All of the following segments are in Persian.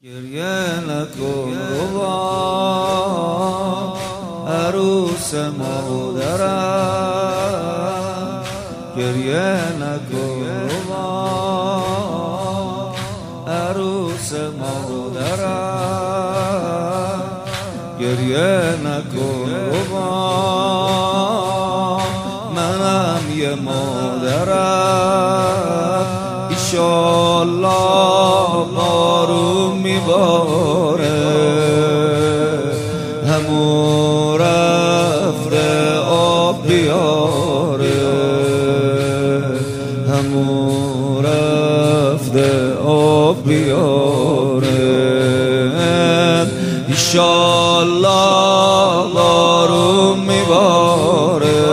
گریه نکن روان عروس مادرم، گریه نکن روان عروس مادرم، گریه نکن روان منم یه مادرم. ایشالله بارون میباره، همون رفته آب بیاره، همون رفته آب بیاره. ایشالله بارون میباره،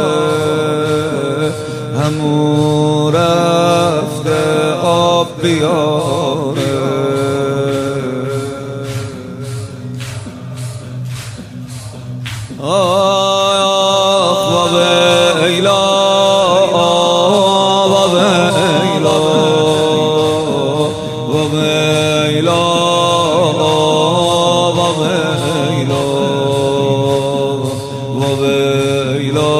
همون رفته آب بیاره. آخ و ویلا، و ویلا، و ویلا، و ویلا، و ویلا،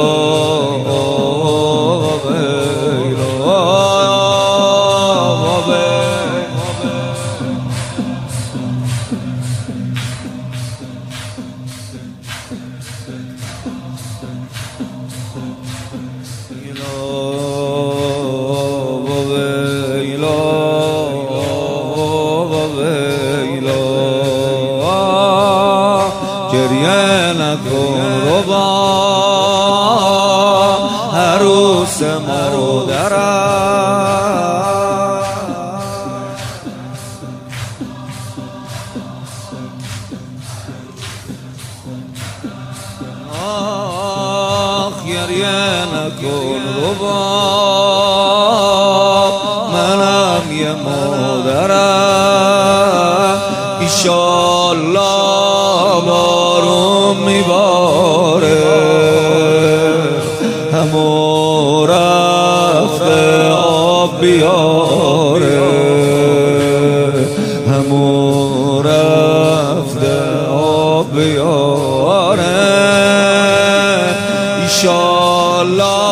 گریه نکن روان عروس مادرم، آخ گریه نکن روان منم یه مادرم. ایشالله بارون میباره، همون رفته آب بیاره، همون رفته آب بیاره. ایشالله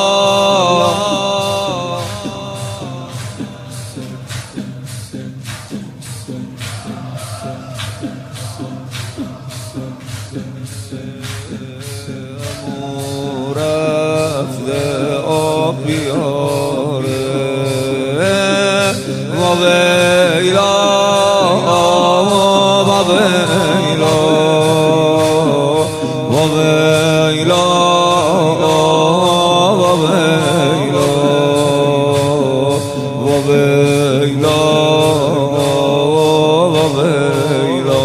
رفته آب بیاره. و ویلا، و ویلا، و ویلا، و ویلا، و ویلا، و ویلا.